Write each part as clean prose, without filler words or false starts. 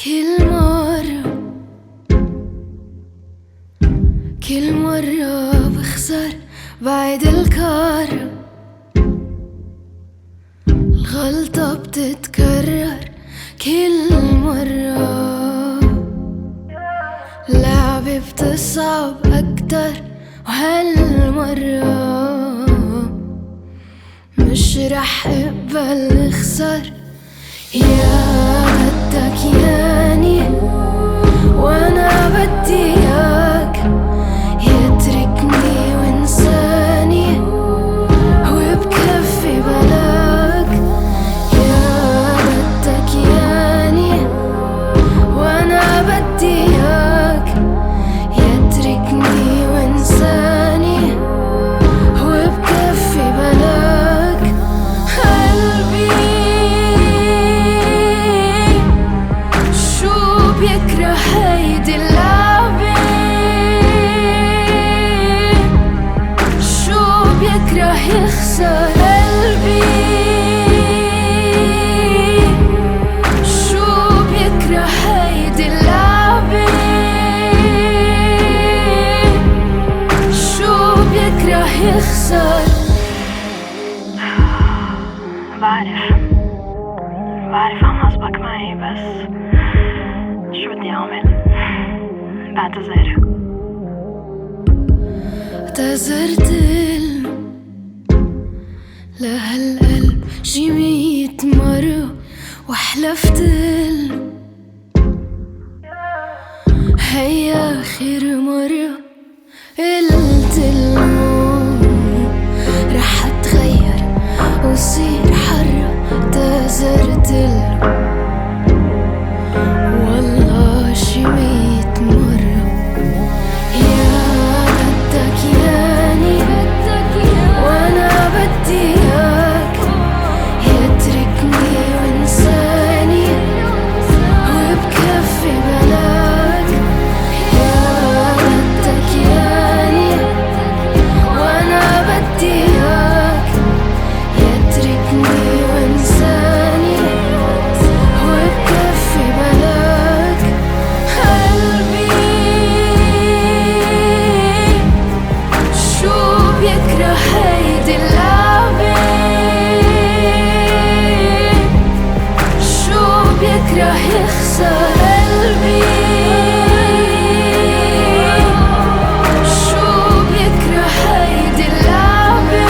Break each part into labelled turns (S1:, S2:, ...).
S1: كل مرة بخسر بعيد الكرة، الغلطة بتتكرر كل مرة، لعبة بتصعب أكتر وهالمرة مش رح اقبل اخسر. يا بدك ياني وانا بدي اياك، يتركني وانساني وبكفي بلاك. يا بدك ياني وانا بدي اياك، يتركني وانساني وبكفي بلاك. قلبي شو بيكره هيدي اللعبة، شو بيكره يخسر. قلبي شو بيكره هيدي اللعبة، شو بيكره يخسر.
S2: بعرف عم أصبك معي، بس شو بدي أعمل؟ بعتذر.
S1: اعتذرت لهالقلب شي 100 مرة، وحلفت هي آخر مرة. قلت رح اتغير وصير حرة. اعتذرت والله شي 100 مرة. يا بدك ياني وانا بدي اياك، يتركني وانساني وبكفي بلاك. يا بدك ياني وانا بدي اياك، يتركني وانساني وبكفي بلاك. قلبي شو بيكره هيدي اللعبة، شو بيكره يخسر. قلبي شو بيكره هيدي اللعبة،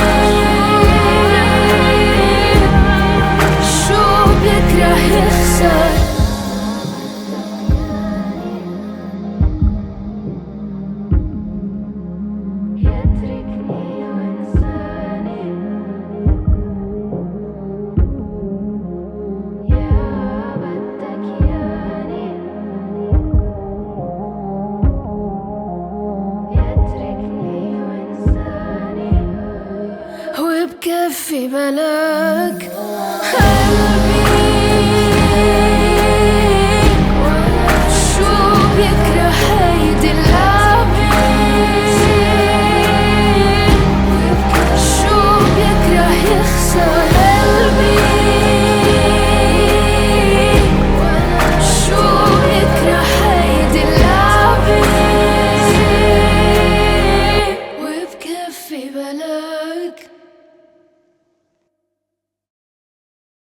S1: شو بيكره يخسر. يتركني وانساني، يا بدك ياني، يتركني وانساني وبكفي بلاك.